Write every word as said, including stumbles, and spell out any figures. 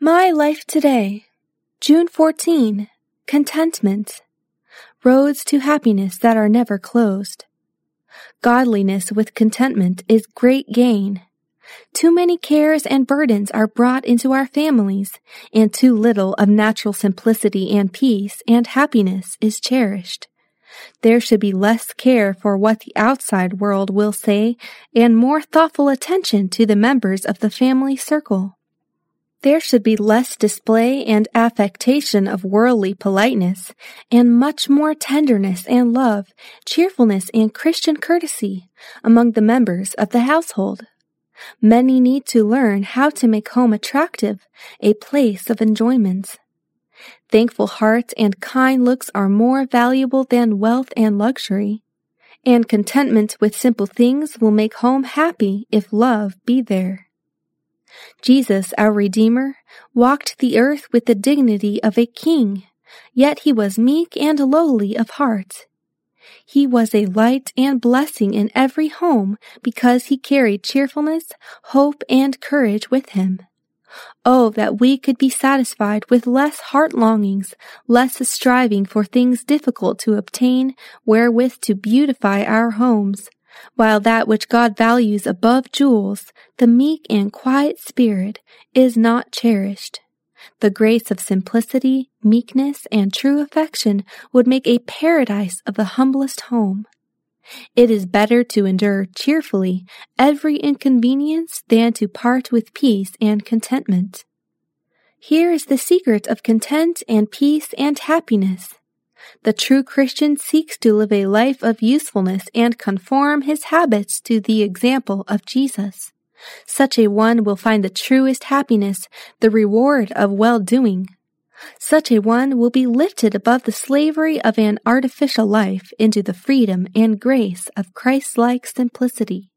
My Life Today, June fourteenth, Contentment, Roads to Happiness That Are Never Closed. Godliness with contentment is great gain. Too many cares and burdens are brought into our families, and too little of natural simplicity and peace and happiness is cherished. There should be less care for what the outside world will say and more thoughtful attention to the members of the family circle. There should be less display and affectation of worldly politeness, and much more tenderness and love, cheerfulness and Christian courtesy among the members of the household. Many need to learn how to make home attractive, a place of enjoyment. Thankful hearts and kind looks are more valuable than wealth and luxury, and contentment with simple things will make home happy if love be there. Jesus, our Redeemer, walked the earth with the dignity of a king, yet he was meek and lowly of heart. He was a light and blessing in every home because he carried cheerfulness, hope, and courage with him. Oh, that we could be satisfied with less heart longings, less striving for things difficult to obtain wherewith to beautify our homes, while that which God values above jewels, the meek and quiet spirit, is not cherished. The grace of simplicity, meekness, and true affection would make a paradise of the humblest home. It is better to endure cheerfully every inconvenience than to part with peace and contentment. Here is the secret of content and peace and happiness. The true Christian seeks to live a life of usefulness and conform his habits to the example of Jesus. Such a one will find the truest happiness, the reward of well-doing. Such a one will be lifted above the slavery of an artificial life into the freedom and grace of Christ-like simplicity.